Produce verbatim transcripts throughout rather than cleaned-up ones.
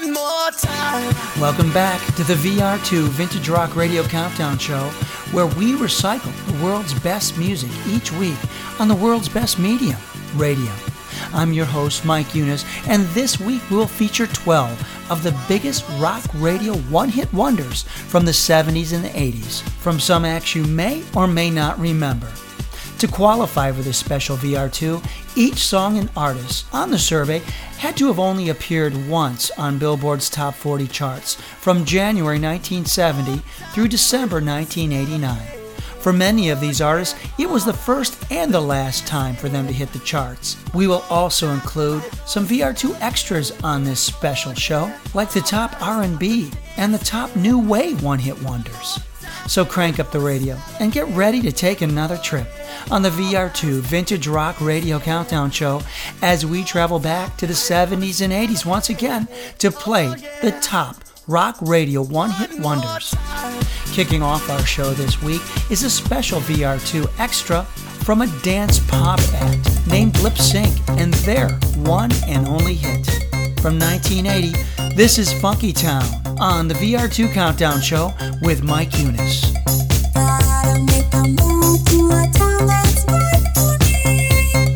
one more time. Welcome back to the V R two Vintage Rock Radio Countdown Show, where we recycle the world's best music each week on the world's best medium, radio. I'm your host, Mike Eunice, and this week we'll feature twelve of the biggest rock radio one-hit wonders from the seventies and the eighties, from some acts you may or may not remember. To qualify for this special V R two, each song and artist on the survey had to have only appeared once on Billboard's Top forty charts from January nineteen seventy through December nineteen eighty-nine. For many of these artists, it was the first and the last time for them to hit the charts. We will also include some V R two extras on this special show, like the top R and B and the top new wave one-hit wonders. So crank up the radio and get ready to take another trip on the V R two Vintage Rock Radio Countdown Show as we travel back to the seventies and eighties once again to play the top rock radio one-hit wonders. Kicking off our show this week is a special V R two extra from a dance pop act named Lip Sync and their one and only hit. From nineteen eighty, this is Funky Town on the V R two Countdown Show with Mike Eunice. Gotta make a move to a town that's right for me.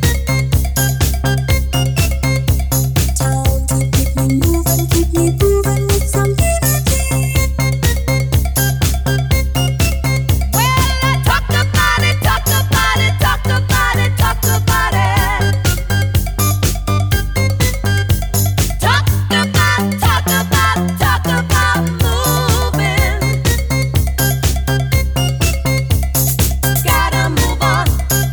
Town to keep me moving, keep me grooving with some energy. Well, I talk about it, talk about it, talk about it, talk about it. Talk about, talk about, talk about moving. Gotta move on.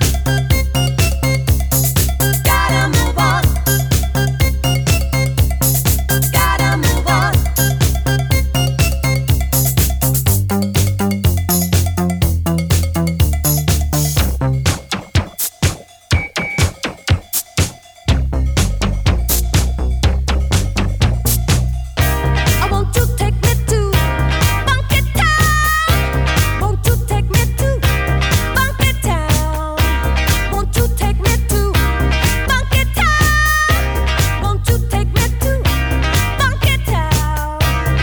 Gotta move on. Gotta move on. I want you to take me to Funky Town. Won't you take me to Funky Town? Won't you take me to Funky Town? Won't you take me to Funky Town?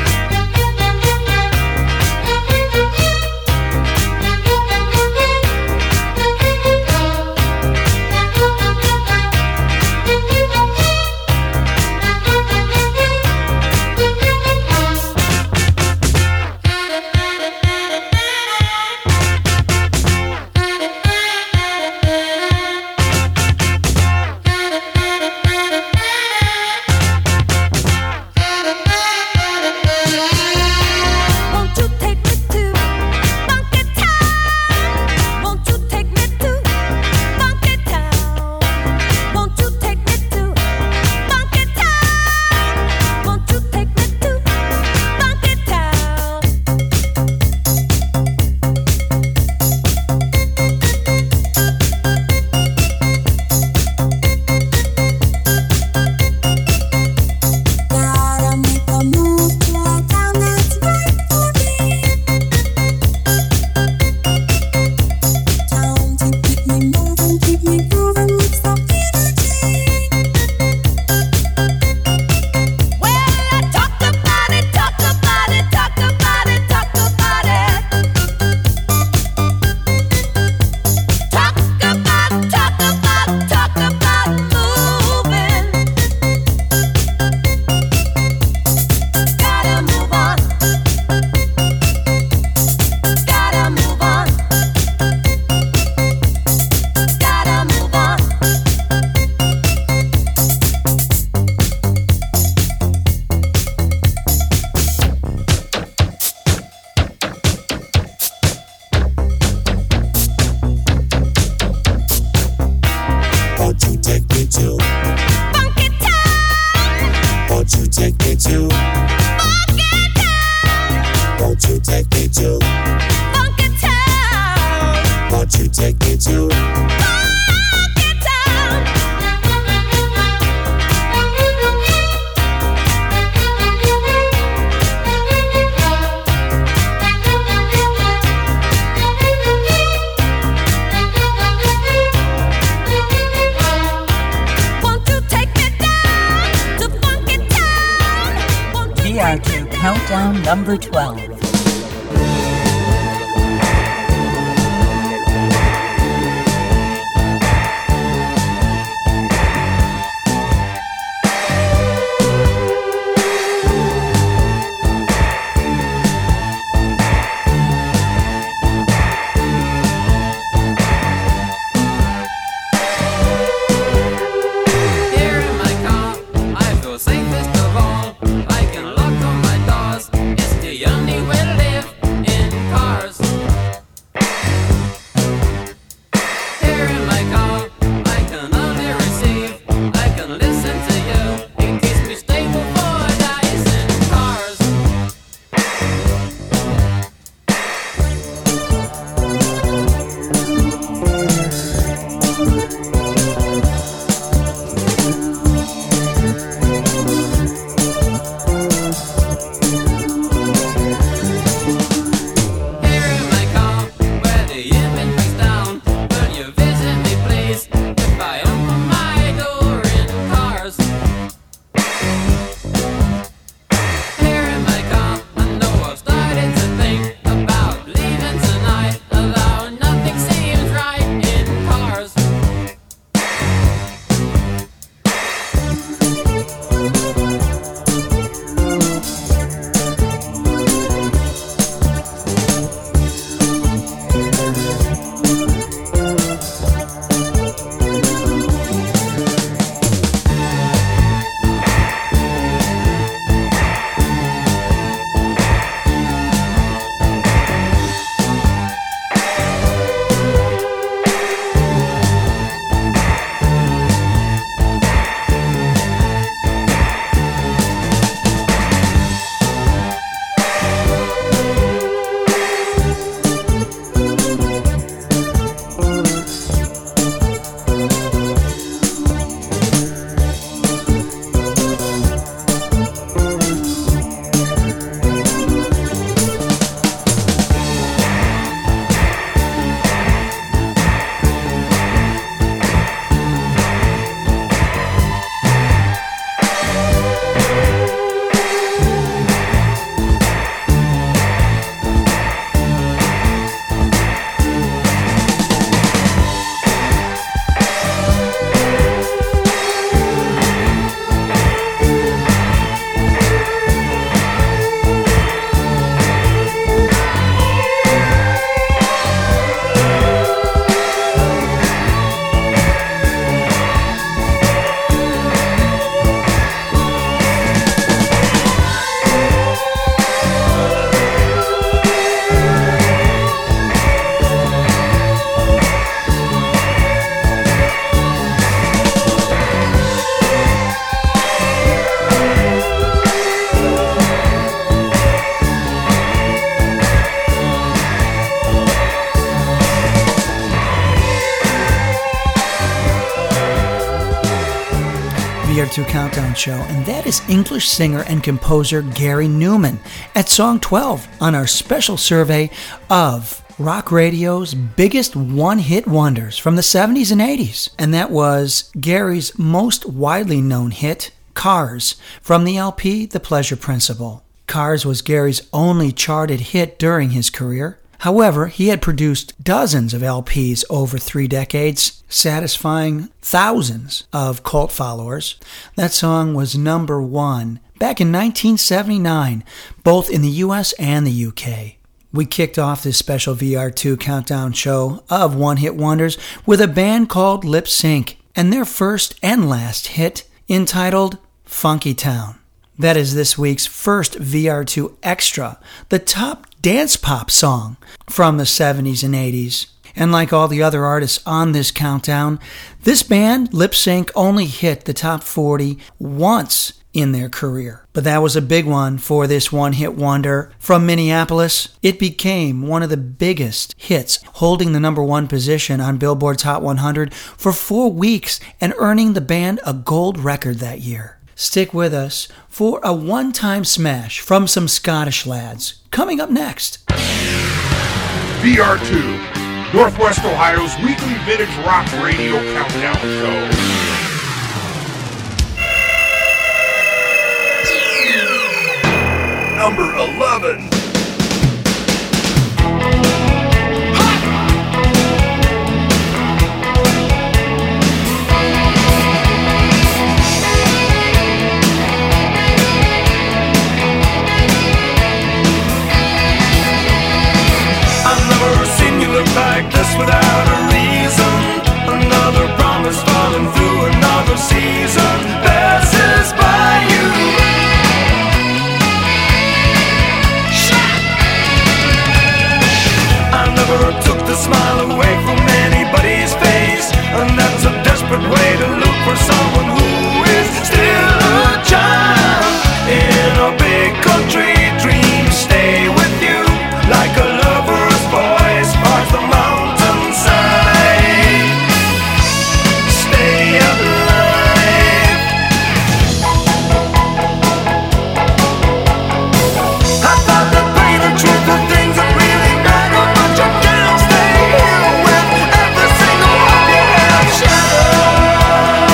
Won't you take me to Funky Town? Won't you take me to Funky Town? Won't you take me to Funky Town? Won't you take me to Funky Town? Gotta make a move to a town that's right for me. Town to keep me moving, keep me grooving with some energy. Well, I talk about it, talk about it, talk about it, talk about it. Talk about, talk about, talk about moving. Gotta move on. Gotta move on. Gotta move on. Won't you take me to? Funky Town. Won't you take me to? Funky Town. Won't you take me to? Funky Town. Won't you take me to? Funky Town. Won't you take me down to Funky Town? Countdown number twelve. V R two Countdown Show, and that is English singer and composer Gary Newman at Song twelve on our special survey of rock radio's biggest one-hit wonders from the seventies and eighties. And that was Gary's most widely known hit, Cars, from the L P The Pleasure Principle. Cars was Gary's only charted hit during his career. However, he had produced dozens of L Ps over three decades, satisfying thousands of cult followers. That song was number one back in nineteen seventy-nine, both in the U S and the U K. We kicked off this special V R two Countdown show of one-hit wonders with a band called Lip Sync and their first and last hit entitled Funky Town. That is this week's first V R two Extra, the top dance pop song from the seventies and eighties. And like all the other artists on this countdown, this band, Lip Sync, only hit the top forty once in their career. But that was a big one for this one-hit wonder from Minneapolis. It became one of the biggest hits, holding the number one position on Billboard's Hot one hundred for four weeks and earning the band a gold record that year. Stick with us for a one-time smash from some Scottish lads. Coming up next. V R two, Northwest Ohio's weekly vintage rock radio countdown show. number eleven. Like this without a reason, another promise falling through another season passes by you. I never took the smile away from anybody's face, and that's a desperate way to look for someone who is still a child in a big country dream. Stay with you like a lover's voice parts the mountainside. Stay alive. I thought that pain and truth were things that really matter, but you can't stay here with every single one you have shattered.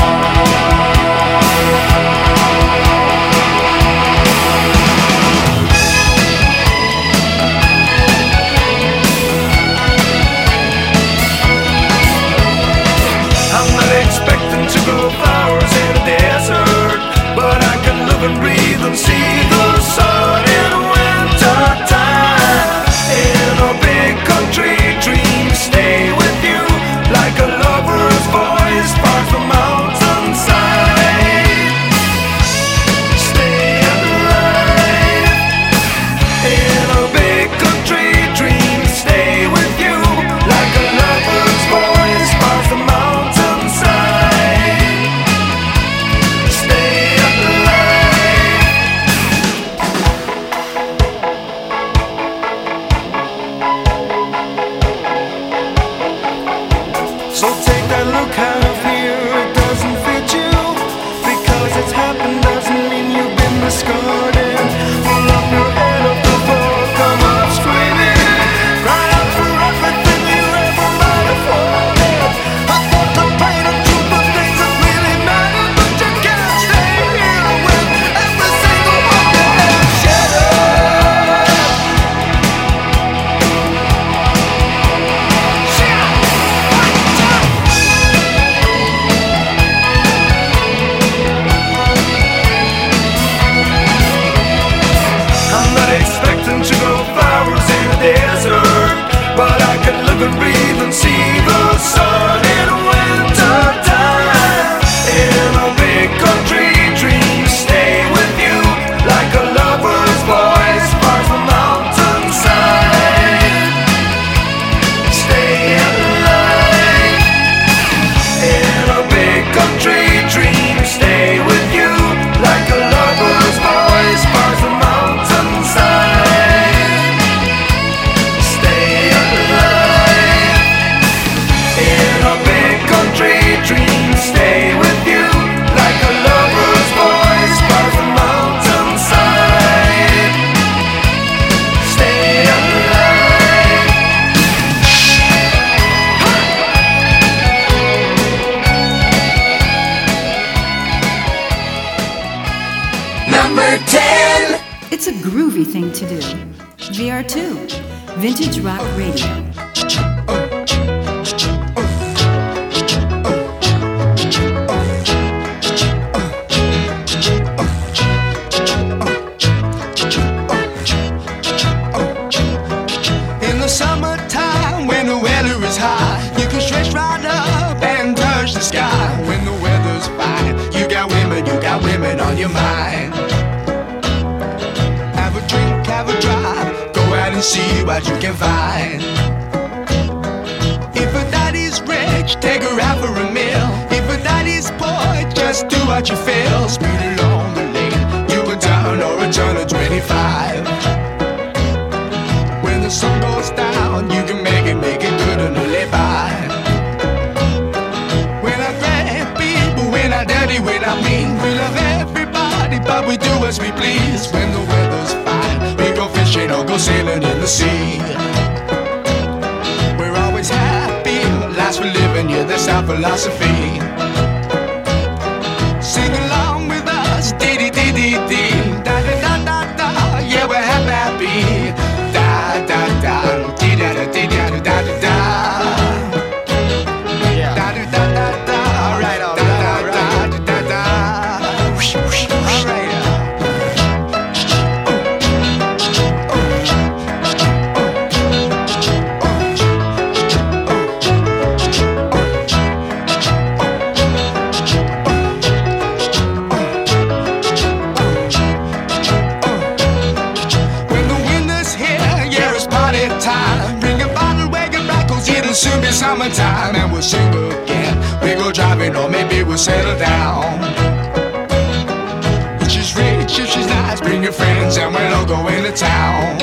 I'm not expecting to grow flowers in a desert, but I can live and breathe and see the sun in winter time. In a big country dream, stay with you like a lover's voice parts the mountainside. Stay alive. In a big country dream, stay with you like a lover's voice parts the mountainside. Stay alive. So take that look out of here, it doesn't fit you. Because it's happened doesn't mean you've been discarded. Pull up your head off the floor, come up screaming. Cry out for everything you ever might have wanted. I thought the pain and truth were things that really matter, but you can't stay here with every single one you have shattered. I'm not expecting to grow flowers in a desert, but I can live and breathe and see the sun in winter time. In a big country dream, stay with you like a lover's voice parts the mountainside. Stay alive. In a big country dream, stay with you like a lover's voice parts the mountainside. Stay alive. In a big country dream, stay with you like a lover's voice parts the mountainside. Stay alive. Number ten. It's a groovy thing to do. V R two, Vintage Rock Radio. In the summertime, when the weather is high, you can stretch right up and touch the sky. When the weather's fine, you got women, you got women on your mind. Have a drink, have a drive, go out and see what you can find. If a daddy's rich, take her out for a meal. If a daddy's poor, just do what you feel. Speed along the lane, you go down or a turn of twenty-five. When the sun goes down, you can make it, make it good and live by. When I grab people, when I dirty, when I mean, we love everybody, but we do as we please. When the weather's fine, we go fishing or go sailing in the sea. We're always happy, last for living, yeah, that's our philosophy. Sing along with us, dee dee dee dee dee, da da da da da. settle down. If she's rich, if she's nice, bring your friends and we'll all go into town.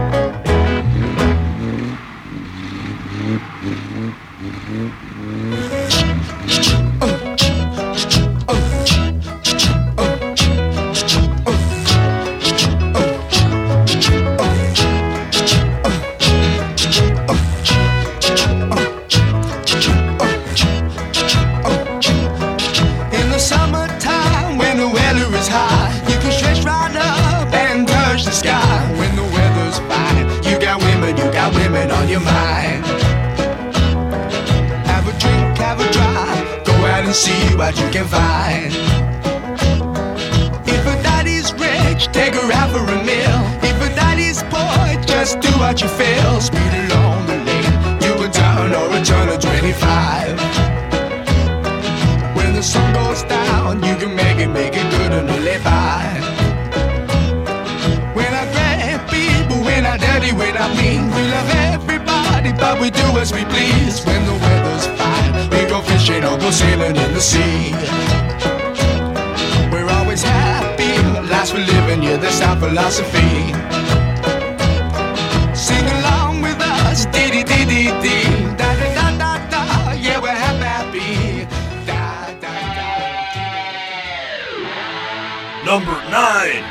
See what you can find. If a daddy's rich, take her out for a meal. If a daddy's poor, just do what you feel. Speed along the lane, you a turn or a turn of twenty-five. When the sun goes down, you can make it, make it good and live by. When I grab people, when I dirty, when I mean, we love everybody, but we do as we please. When the weather's fine, we go fishing or go sailing in the sea. We're always happy, last we're living, yeah, that's our philosophy. Sing along with us, dee dee dee dee dee, da da da da da, yeah, we're happy, da da da. Number nine.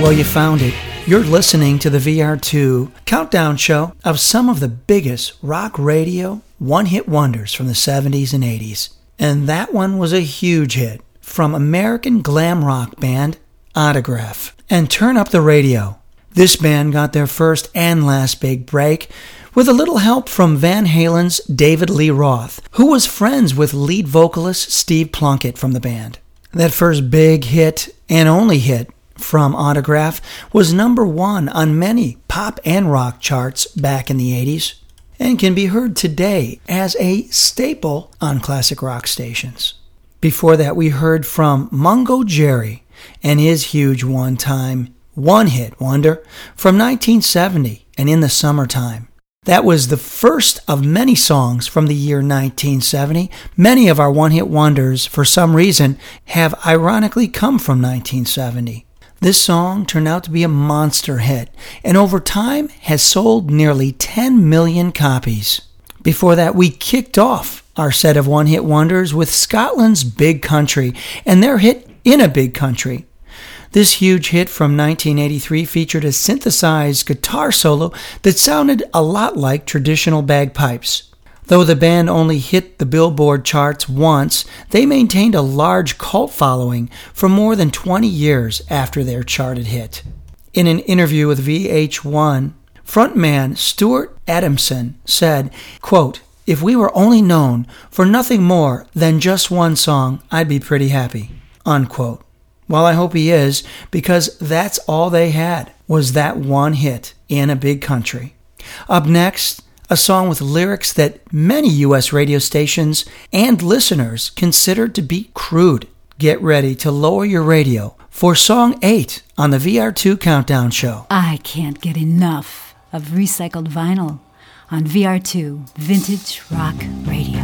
Well, you found it. You're listening to the V R two countdown show of some of the biggest rock radio one-hit wonders from the seventies and eighties. And that one was a huge hit from American glam rock band Autograph and Turn Up the Radio. This band got their first and last big break with a little help from Van Halen's David Lee Roth, who was friends with lead vocalist Steve Plunkett from the band. That first big hit and only hit from Autograph was number one on many pop and rock charts back in the eighties and can be heard today as a staple on classic rock stations. Before that, we heard from Mungo Jerry and his huge one-time one-hit wonder from nineteen seventy and In the Summertime. That was the first of many songs from the year nineteen seventy. Many of our one-hit wonders, for some reason, have ironically come from nineteen seventy. This song turned out to be a monster hit, and over time has sold nearly ten million copies. Before that, we kicked off our set of one-hit wonders with Scotland's Big Country and their hit In a Big Country. This huge hit from nineteen eighty-three featured a synthesized guitar solo that sounded a lot like traditional bagpipes. Though the band only hit the Billboard charts once, they maintained a large cult following for more than twenty years after their charted hit. In an interview with V H one, frontman Stuart Adamson said, quote, "If we were only known for nothing more than just one song, I'd be pretty happy," unquote. Well, I hope he is, because that's all they had, was that one hit, In a Big Country. Up next, a song with lyrics that many U S radio stations and listeners consider to be crude. Get ready to lower your radio for song eight on the V R two Countdown Show. I can't get enough of recycled vinyl on V R two Vintage Rock Radio.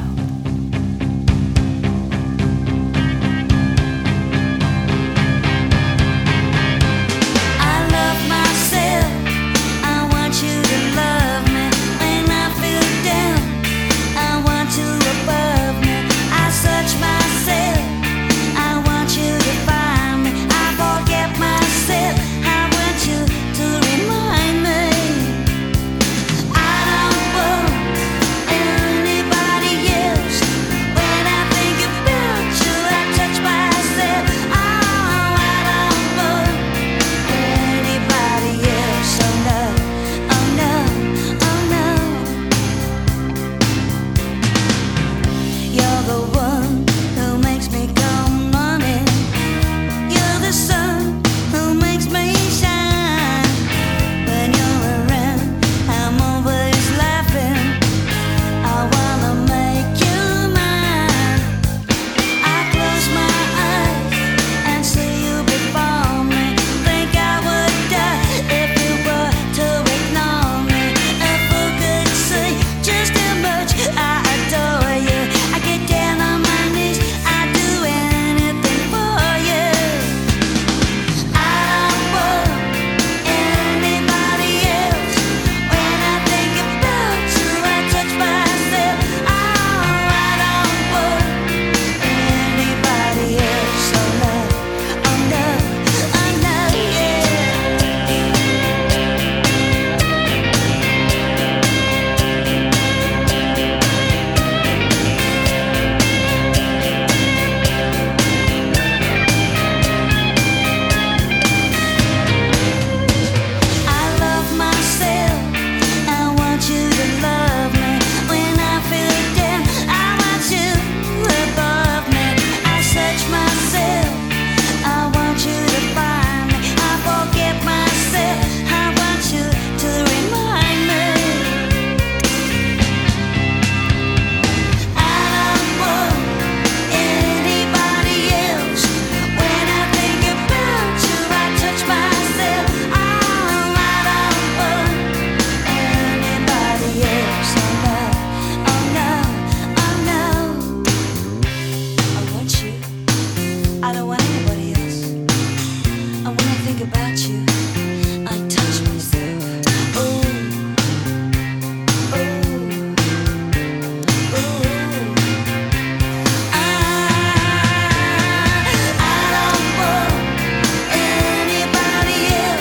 Anybody else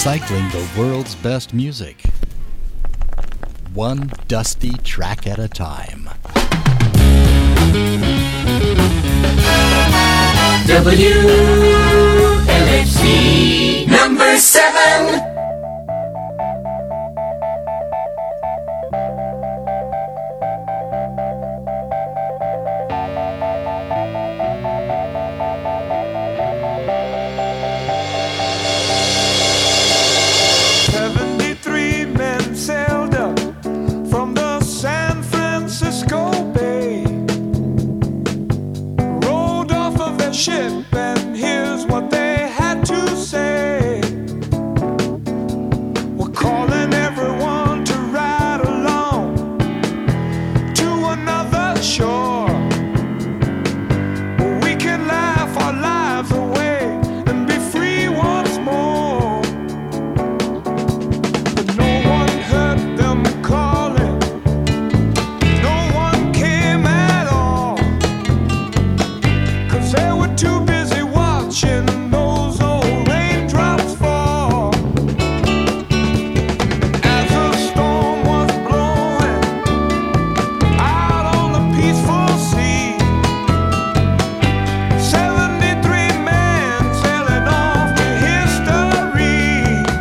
recycling the world's best music, one dusty track at a time. W L F C number seven. Ship, and here's what they had to say. We're calling everyone to ride along to another shore where we can laugh our lives away and be free once more. But no one heard them calling, no one came at all, 'cause they were too busy watching those old raindrops fall. As the storm was blowing out on the peaceful sea, seventy-three men sailing off to history.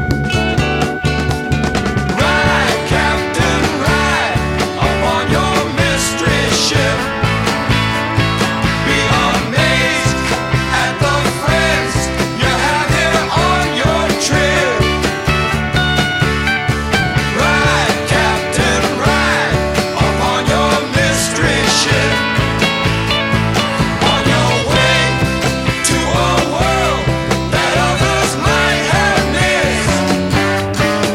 Ride, Captain, ride upon your mystery ship. Be amazed at the friends you have here on your trip. Ride, Captain, ride upon your mystery ship. On your way to a world that others might have missed.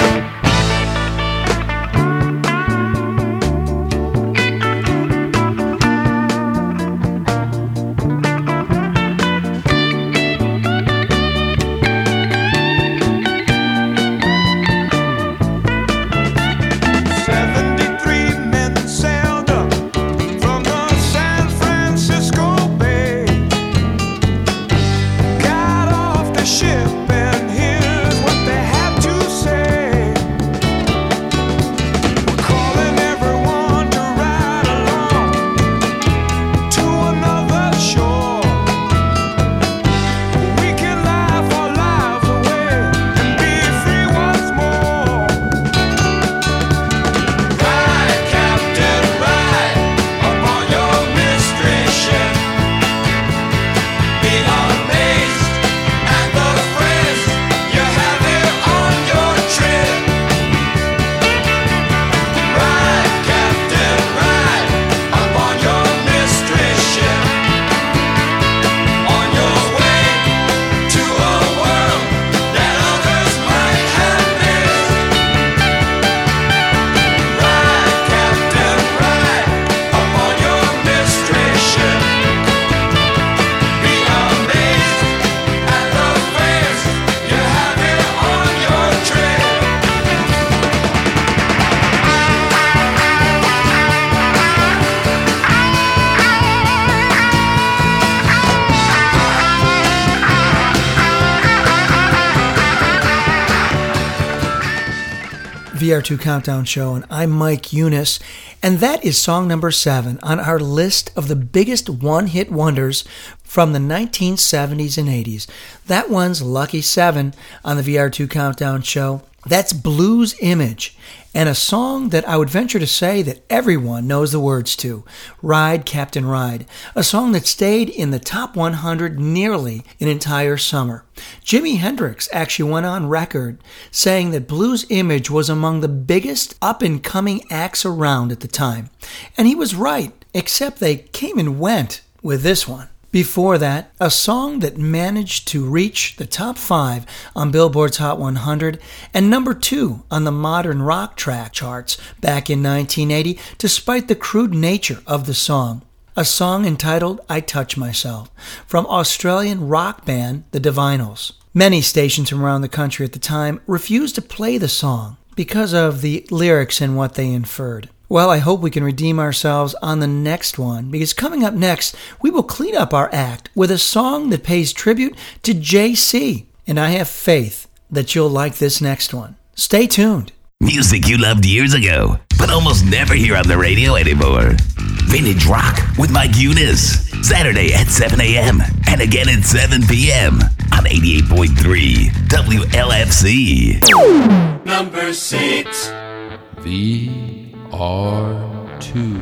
Seventy-three men sailed up from the San Francisco Bay, got off the ship, and here's what they had to say. We're calling everyone to ride along to another shore where we can laugh our lives away and be free once more. Ride, Captain, ride upon your mystery ship. Be amazed at the friends you have here on your trip. Ride, Captain, ride upon your mystery ship. On your way to a world that others might have missed. Ride, Captain, ride upon your mystery ship. Be amazed at the friends you have here on your trip. V R two Countdown Show, and I'm Mike Eunice, and that is song number seven on our list of the biggest one-hit wonders from the nineteen seventies and eighties. That one's Lucky Seven on the V R two Countdown Show. That's Blues Image, and a song that I would venture to say that everyone knows the words to, Ride, Captain, Ride, a song that stayed in the top one hundred nearly an entire summer. Jimi Hendrix actually went on record saying that Blues Image was among the biggest up-and-coming acts around at the time. And he was right, except they came and went with this one. Before that, a song that managed to reach the top five on Billboard's Hot one hundred and number two on the modern rock track charts back in nineteen eighty, despite the crude nature of the song. A song entitled I Touch Myself from Australian rock band The Divinyls. Many stations from around the country at the time refused to play the song because of the lyrics and what they inferred. Well, I hope we can redeem ourselves on the next one, because coming up next, we will clean up our act with a song that pays tribute to J C, and I have faith that you'll like this next one. Stay tuned. Music you loved years ago, but almost never hear on the radio anymore. Vintage Rock with Mike Eunice. Saturday at seven a.m. and again at seven p.m. on eighty-eight point three W L F C. Number six. V R two.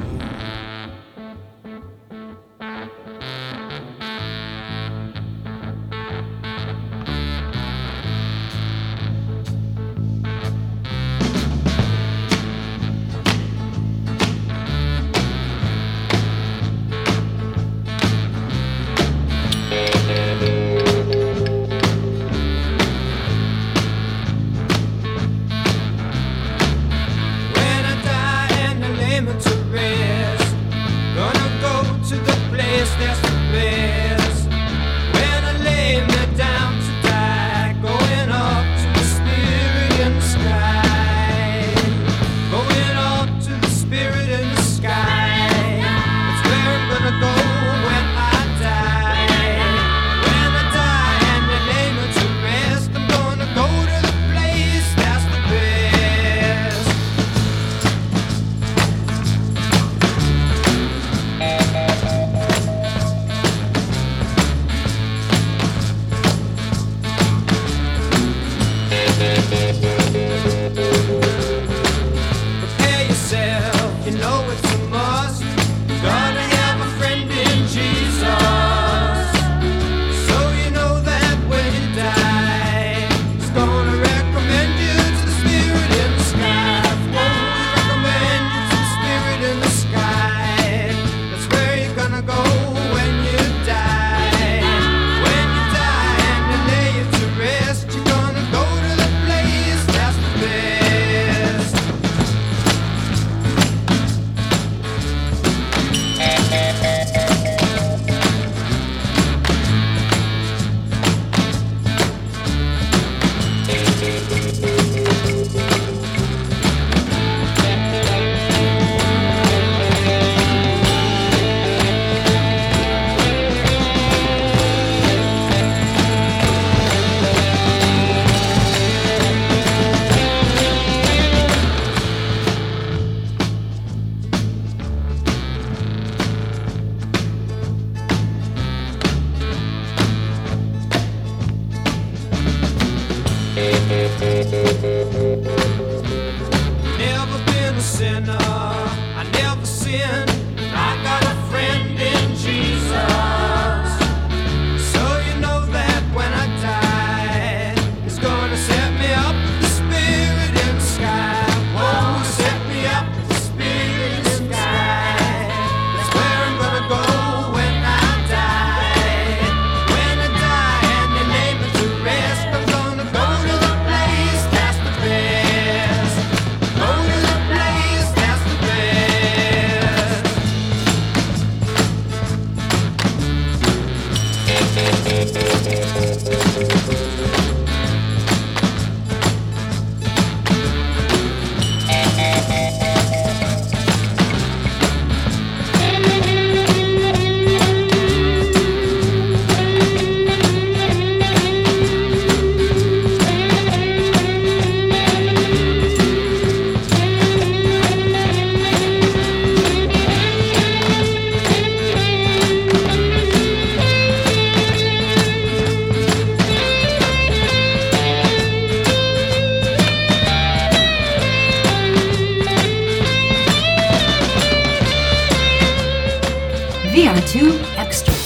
V R two Extra.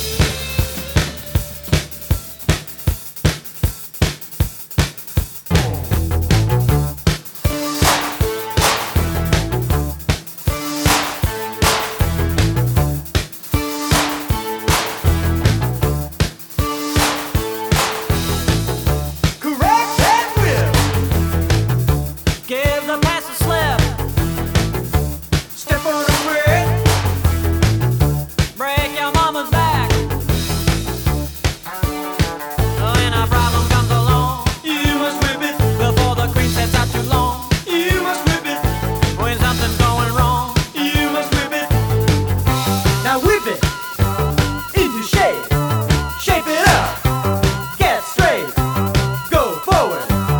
Shape it up, get straight, go forward.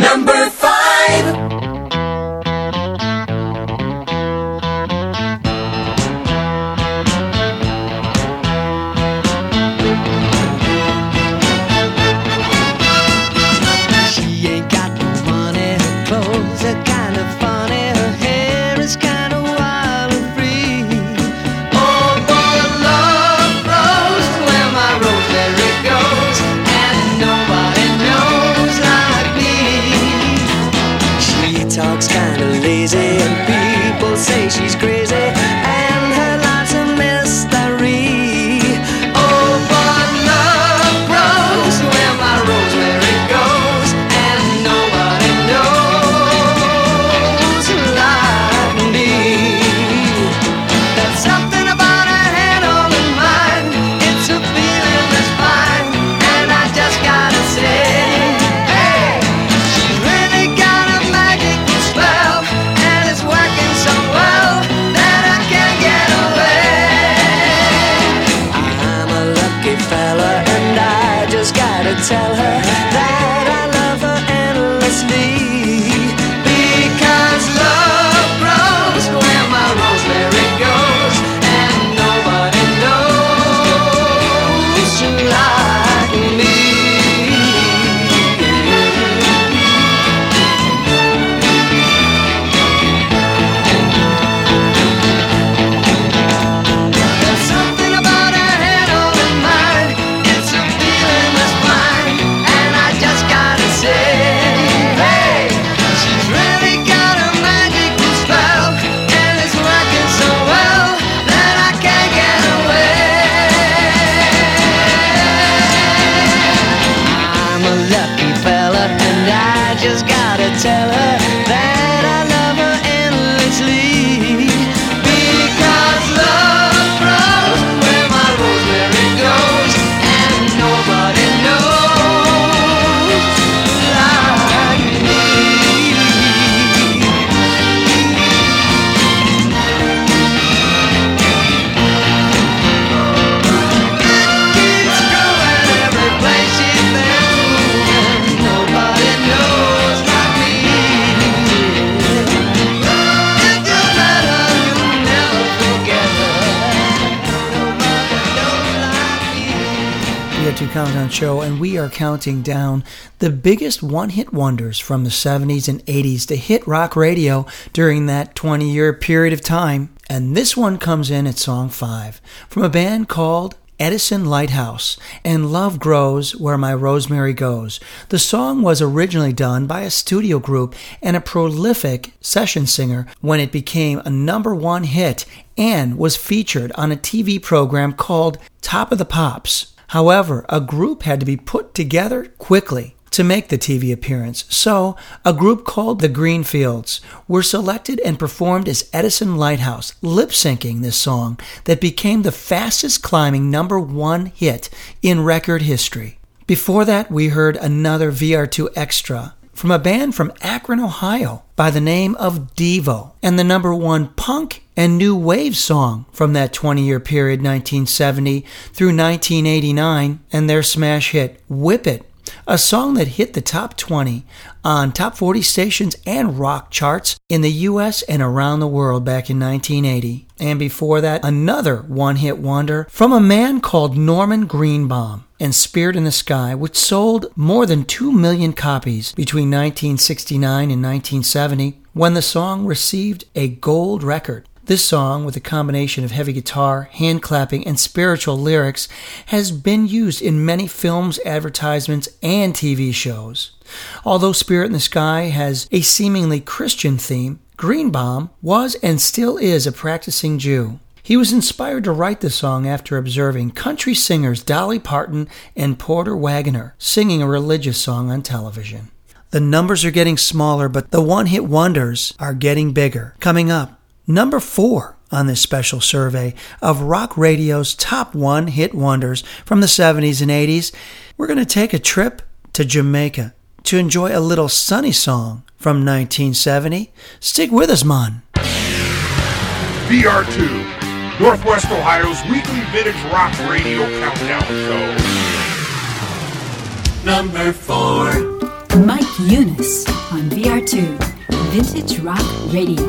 Number five. Say she's crazy and her life's a mystery. Oh, but love grows where my rosemary goes, and nobody knows like me. There's something about her head on her mind. It's a feeling that's fine, and I just gotta say, hey, she's really got a magical spell, and it's working so well that I can't get away. I'm a lucky fella, and I just gotta tell her that I love her endlessly. Because love grows where my rosemary goes, and nobody knows like me. There's something about her head on her mind. It's a feeling that's fine, and I just gotta say, hey, she's really got a magical spell, and it's working so well that I can't get away. I'm a lucky fella, and I just gotta tell her that I love her endlessly. Because love grows where my rosemary goes, and nobody knows like me. Keeps growing every place she's been, and nobody knows like me. If you met her, you'll never forget her. Nobody knows like me. We are to Countdown Show, and we are counting down the biggest one-hit wonders from the seventies and eighties to hit rock radio during that twenty-year period of time. And this one comes in at song five from a band called Edison Lighthouse, and Love Grows Where My Rosemary Goes. The song was originally done by a studio group and a prolific session singer when it became a number one hit and was featured on a T V program called Top of the Pops. However, a group had to be put together quickly to make the T V appearance, so a group called the Greenfields were selected and performed as Edison Lighthouse, lip-syncing this song that became the fastest climbing number one hit in record history. Before that, we heard another V R two extra from a band from Akron, Ohio by the name of Devo, and the number one punk and new wave song from that twenty-year period, nineteen seventy through nineteen eighty-nine, and their smash hit, Whip It, a song that hit the top twenty on top forty stations and rock charts in the U S and around the world back in nineteen eighty. And before that, another one-hit wonder from a man called Norman Greenbaum and Spirit in the Sky, which sold more than two million copies between nineteen sixty-nine and nineteen seventy, when the song received a gold record. This song, with a combination of heavy guitar, hand clapping, and spiritual lyrics, has been used in many films, advertisements, and T V shows. Although Spirit in the Sky has a seemingly Christian theme, Greenbaum was and still is a practicing Jew. He was inspired to write the song after observing country singers Dolly Parton and Porter Wagoner singing a religious song on television. The numbers are getting smaller, but the one-hit wonders are getting bigger. Coming up, number four on this special survey of rock radio's top one-hit wonders from the seventies and eighties, we're going to take a trip to Jamaica to enjoy a little sunny song from nineteen seventy. Stick with us, man. V R two, Northwest Ohio's weekly vintage rock radio countdown show. Number four. Mike Eunice on V R two, Vintage Rock Radio.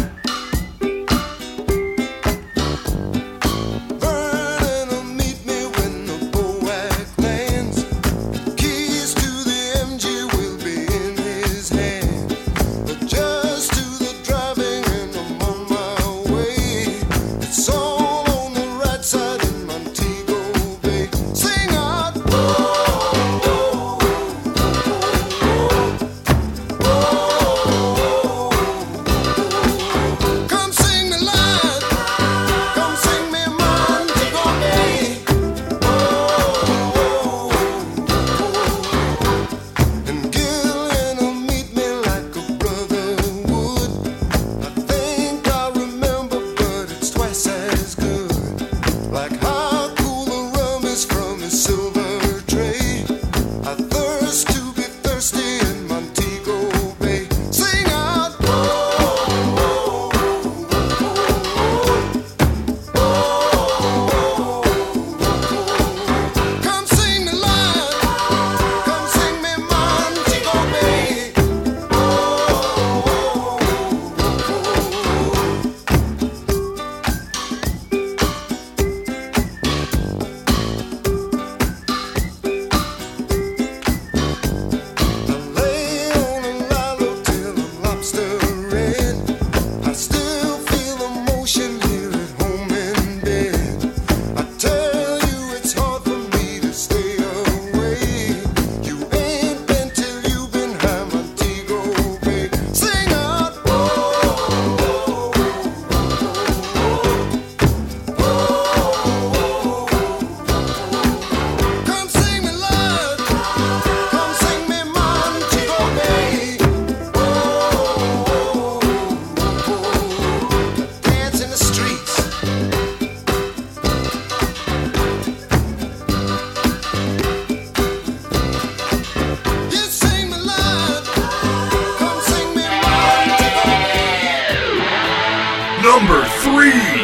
Number three.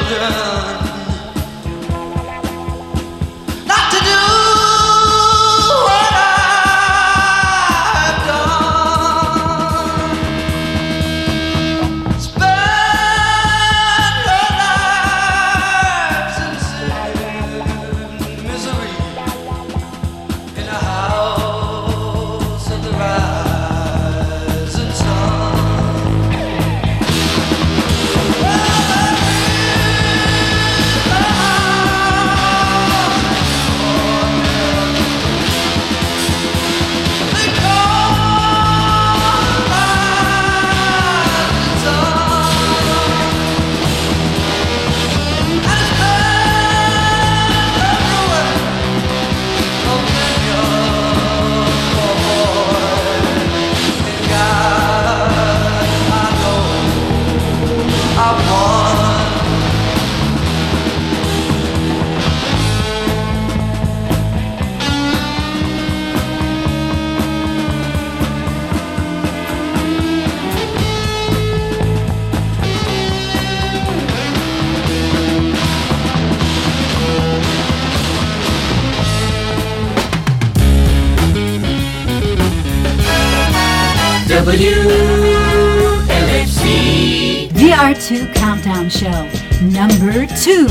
W L F C V R two Countdown Show, number two.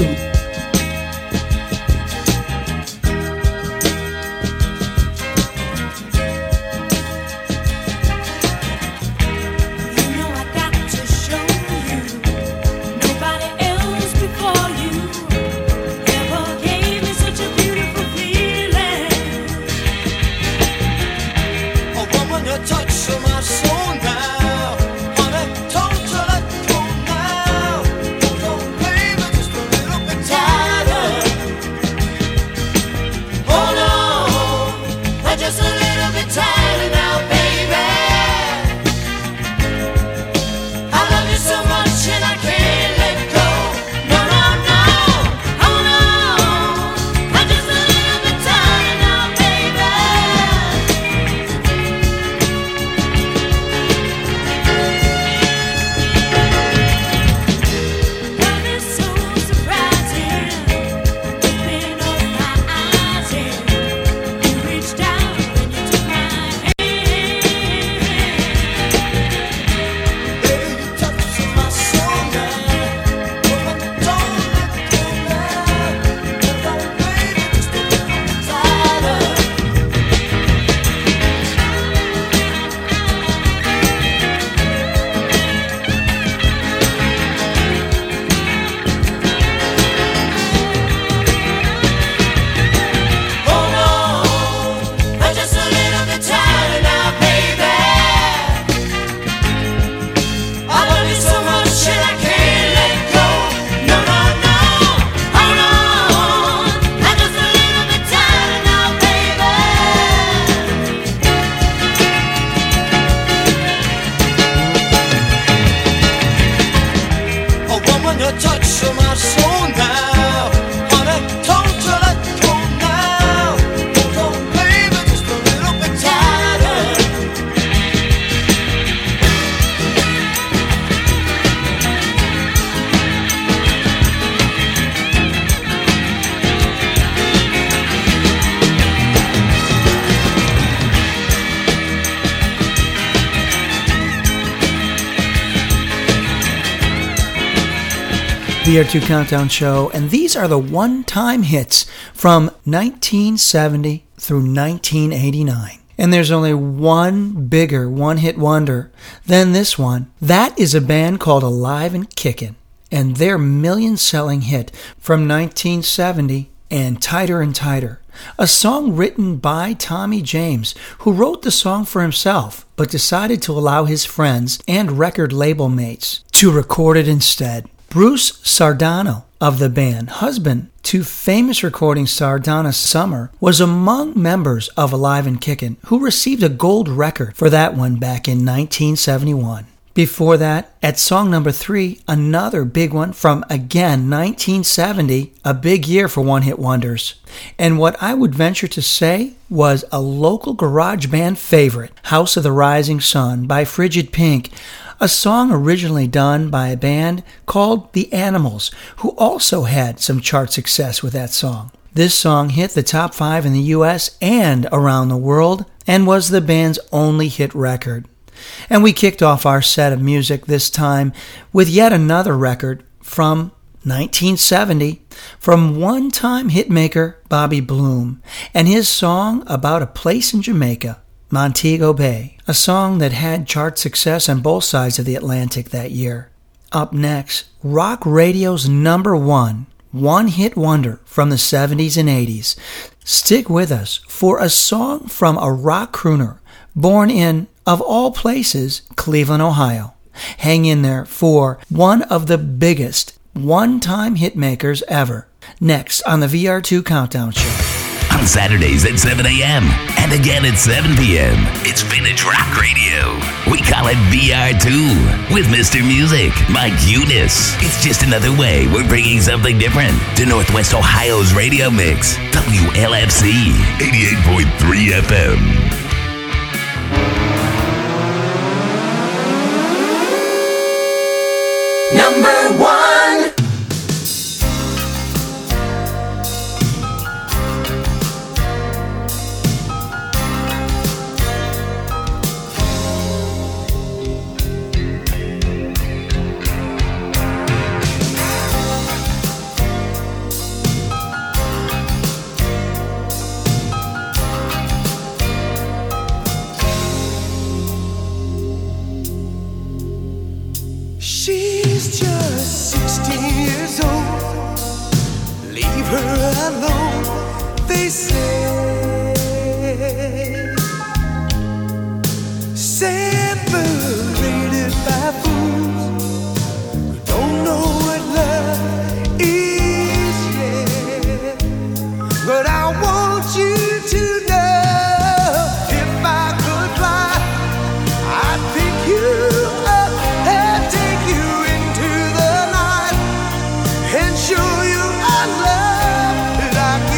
V R two Countdown Show, and these are the one-time hits from nineteen seventy through nineteen eighty-nine. And there's only one bigger one-hit wonder than this one. That is a band called Alive and Kickin', and their million-selling hit from nineteen seventy, and Tighter and Tighter, a song written by Tommy James, who wrote the song for himself, but decided to allow his friends and record label mates to record it instead. Bruce Sardano of the band, husband to famous recording star Donna Summer, was among members of Alive and Kickin', who received a gold record for that one back in nineteen seventy-one. Before that, at song number three, another big one from, again, nineteen seventy, a big year for one-hit wonders. And what I would venture to say was a local garage band favorite, House of the Rising Sun by Frigid Pink, a song originally done by a band called The Animals, who also had some chart success with that song. This song hit the top five in the U S and around the world, and was the band's only hit record. And we kicked off our set of music this time with yet another record from nineteen seventy from one-time hitmaker Bobby Bloom, and his song about a place in Jamaica, Montego Bay, a song that had chart success on both sides of the Atlantic that year. Up next, rock radio's number one, one-hit wonder from the seventies and eighties. Stick with us for a song from a rock crooner born in, of all places, Cleveland, Ohio. Hang in there for one of the biggest one-time hitmakers ever. Next on the V R two Countdown Show. On Saturdays at seven a.m. and again at seven p.m. It's Vintage Rock Radio. We call it V R two with Mister Music, Mike Eunice. It's just another way we're bringing something different to Northwest Ohio's radio mix. W L F C eighty-eight point three F M. Number one. She's just sixteen years old. Leave her alone, they say. Separated by fools who don't know what love is yet. But I want you to know, if I could fly, I'd pick you up and take you into the night and show you a love that I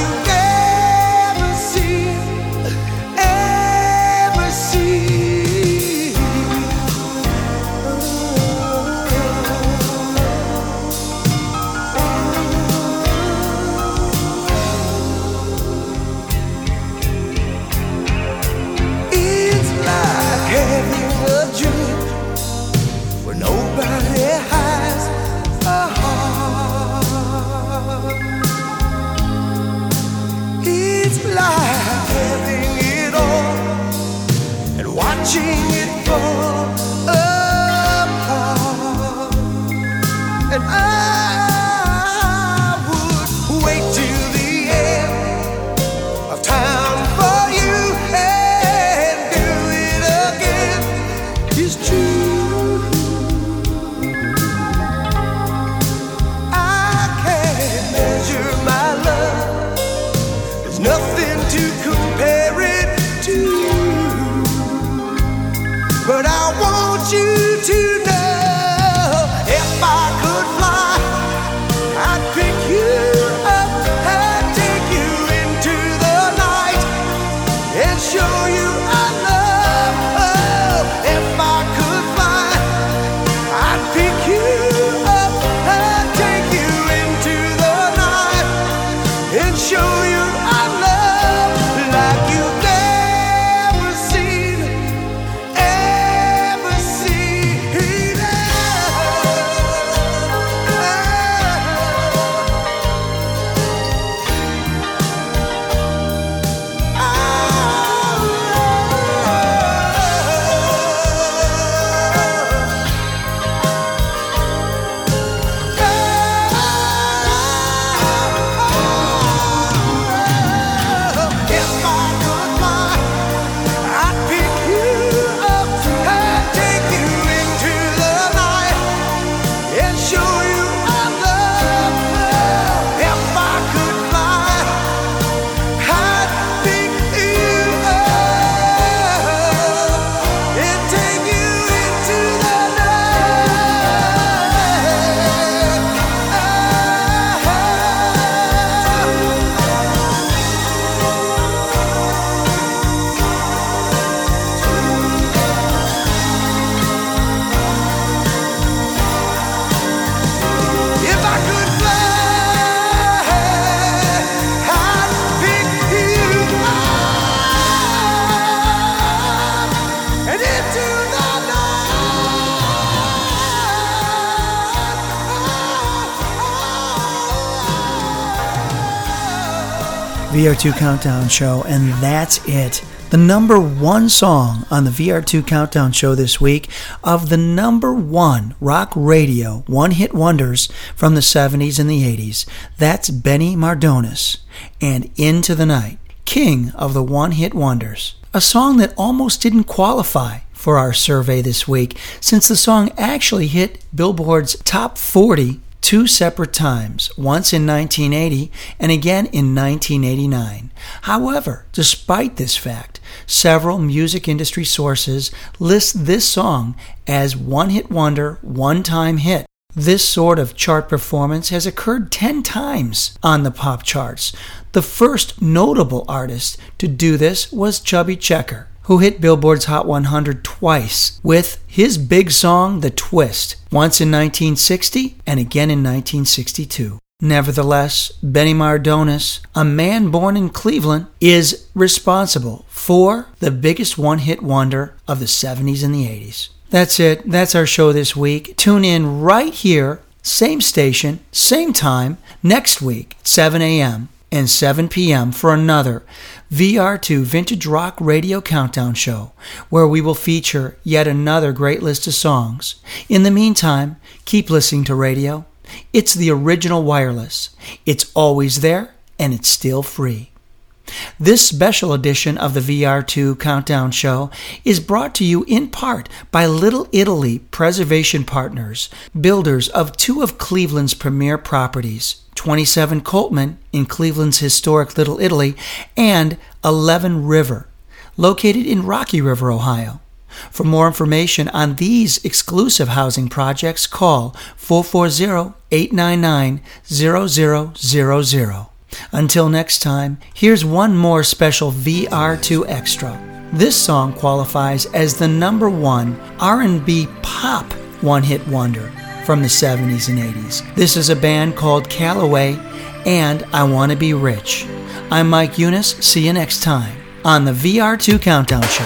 V R two Countdown Show, and that's it. The number one song on the V R two Countdown Show this week of the number one rock radio one-hit wonders from the seventies and the eighties. That's Benny Mardones and Into the Night, king of the one-hit wonders. A song that almost didn't qualify for our survey this week, since the song actually hit Billboard's top forty two separate times, once in nineteen eighty and again in nineteen eighty-nine. However, despite this fact, several music industry sources list this song as one-hit wonder, one-time hit. This sort of chart performance has occurred ten times on the pop charts. The first notable artist to do this was Chubby Checker, who hit Billboard's Hot one hundred twice with his big song, The Twist, once in nineteen sixty and again in nineteen sixty-two. Nevertheless, Benny Mardones, a man born in Cleveland, is responsible for the biggest one-hit wonder of the seventies and the eighties. That's it. That's our show this week. Tune in right here, same station, same time, next week at seven a.m. and seven p.m. for another V R two Vintage Rock Radio Countdown Show, where we will feature yet another great list of songs. In the meantime, keep listening to radio. It's the original wireless. It's always there, and it's still free. This special edition of the V R two Countdown Show is brought to you in part by Little Italy Preservation Partners, builders of two of Cleveland's premier properties, twenty-seven Coltman in Cleveland's historic Little Italy, and eleven River, located in Rocky River, Ohio. For more information on these exclusive housing projects, call four four zero, eight nine nine, zero zero zero zero. Until next time, here's one more special V R two Extra. This song qualifies as the number one R and B pop one-hit wonder from the seventies and eighties. This is a band called Calloway and I Wanna Be Rich. I'm Mike Eunice. See you next time on the V R two Countdown Show.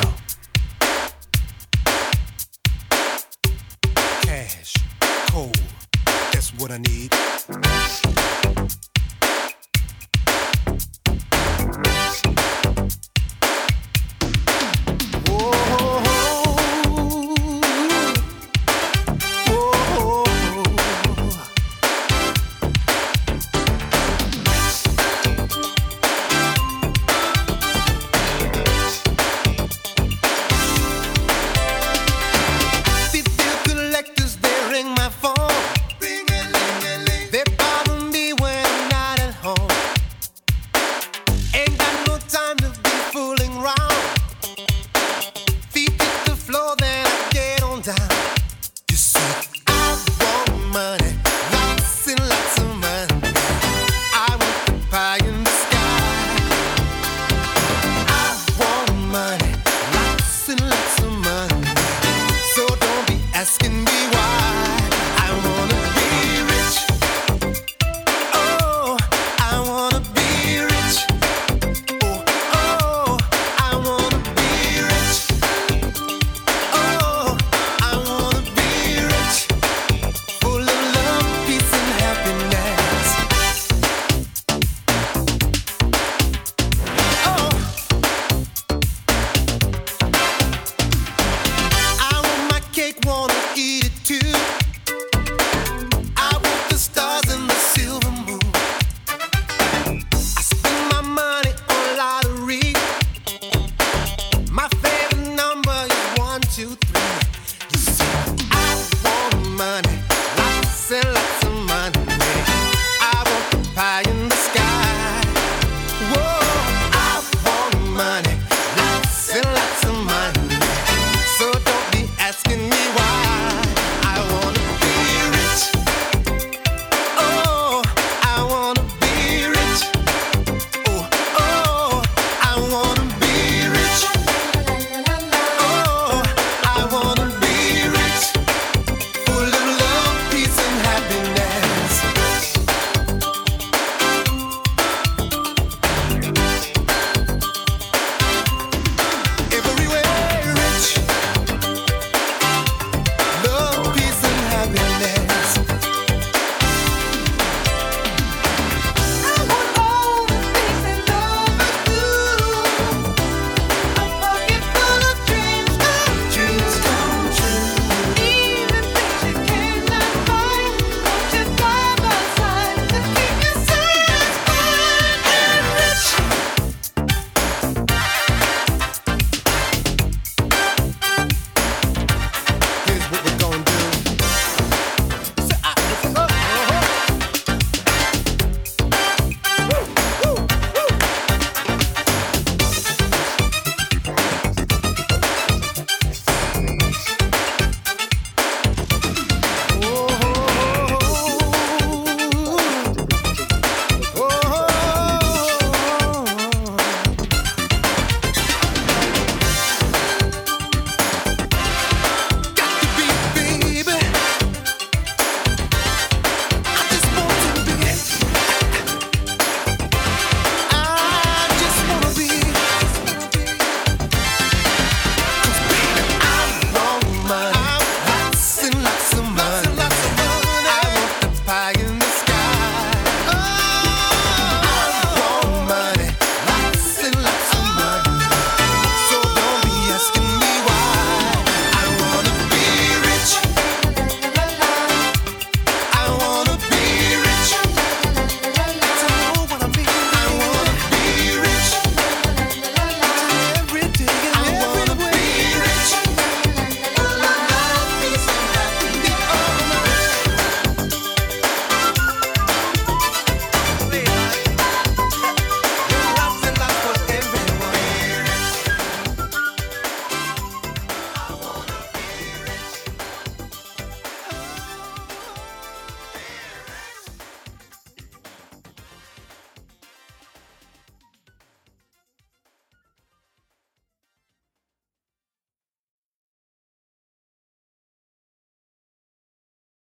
Cash, cold, that's what I need. Wanna eat it too.